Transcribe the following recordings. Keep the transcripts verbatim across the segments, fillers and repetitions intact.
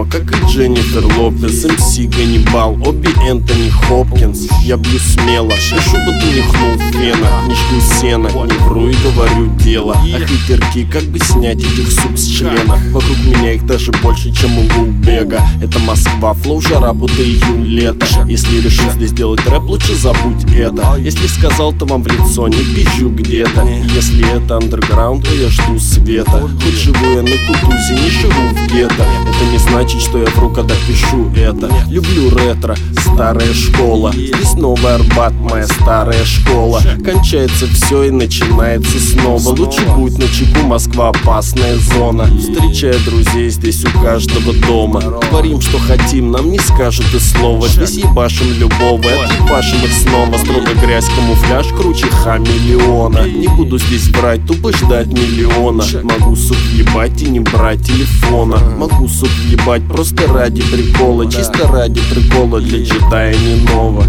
дерьмо, как и Дженнифер Лопес, эм си Ганнибал, Оби Энтони Хопкинс. Я бью смело, пишу, будто нюхнул фена, не жгу сена, не вру и говорю дело. А хитерки, как бы снять этих сук с члена? Вокруг меня их даже больше, чем у Гулбега. Это Москва, флоу, жара, будто июнь, лето. Если решил здесь делать рэп, лучше забудь это. Если сказал, то вам в лицо, не пизжу где-то. Если это андерграунд, то я жду света. Хоть живу я на Кутузе, не живу в гетто. Это не значит, что я вру, когда пишу это. Люблю ретро, старая школа. Здесь Новый Арбат, моя старая школа. Кончается все и начинается снова. Лучше будет на чеку, Москва опасная зона. Встречая друзей здесь у каждого дома. Творим, что хотим, нам не скажут и слова. Здесь ебашим любого, отъебашим их снова. Строго грязь, камуфляж, круче хамелеона. Не буду здесь брать, тупо ждать миллиона. Могу, сук, ебать и не брать телефона. Могу, сук, ебать просто ради прикола. Чисто ради прикола, для читая не ново.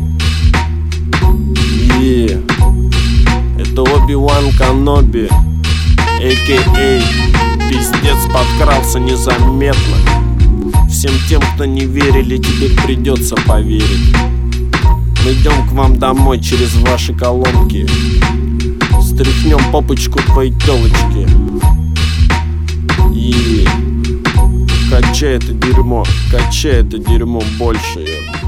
Yeah. Это Оби-Ван Каноби, а.к.а. Пиздец подкрался незаметно. Всем тем, кто не верили, теперь придется поверить. Мы идем к вам домой через ваши колонки. Стряхнем попочку твоей телочки. И качай это дерьмо, качай это дерьмо больше.